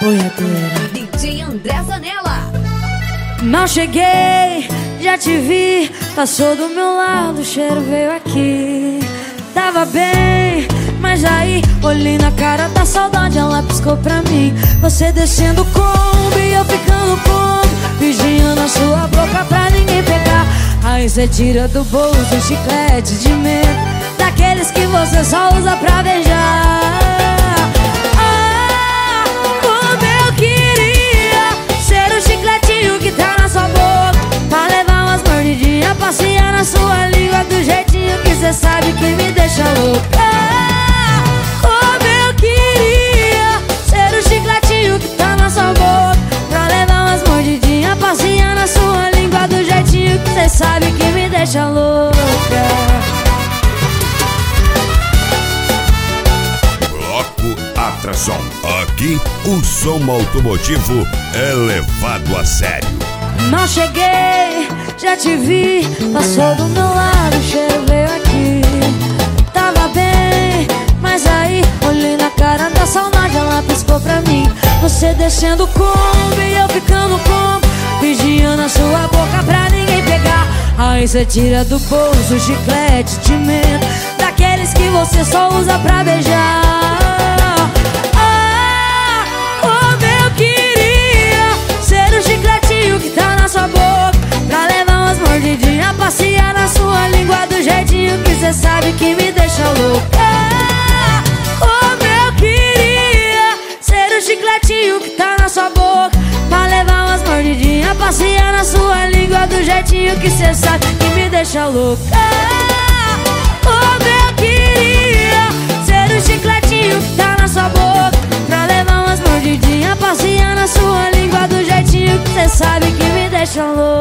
boiadeira. DJ André Zanella. Mal cheguei, já te vi, passou do meu lado, o cheiro veio aqui. Tava bem, mas aí olhei na cara da saudade, ela piscou pra mim. Você descendo como e eu ficando como, vigiando a sua boca pra ninguém pegar. Aí você tira do bolso um chiclete de menta, daqueles que você só usa pra beijar. Ah, como eu queria ser o chicletinho que tá na sua boca, pra levar umas mordidinhas, passear na sua língua do jeitinho que cê sabe que me deixa louca. Ah, como eu queria ser o chicletinho que tá na sua boca, pra levar umas mordidinhas, passear na sua língua do jeitinho que cê sabe que me deixa louca. Atração. Aqui o som automotivo é levado a sério. Mal cheguei, já te vi, passou do meu lado, o cheiro veio aqui. Tava bem, mas aí olhei na cara da saudade, ela piscou pra mim. Você descendo como e eu ficando como, vigiando a sua boca pra ninguém pegar. Aí você tira do bolso o chiclete de menta, daqueles que você só usa pra beijar. Passear na sua língua do jeitinho que cê sabe que me deixa louca. Como eu queria ser o chicletinho que tá na sua boca, pra levar umas mordidinhas, passear na sua língua do jeitinho que cê sabe que me deixa louca. Como eu queria ser o chicletinho que tá na sua boca, pra levar umas mordidinhas, passear na sua língua do jeitinho que cê sabe que me deixa louca.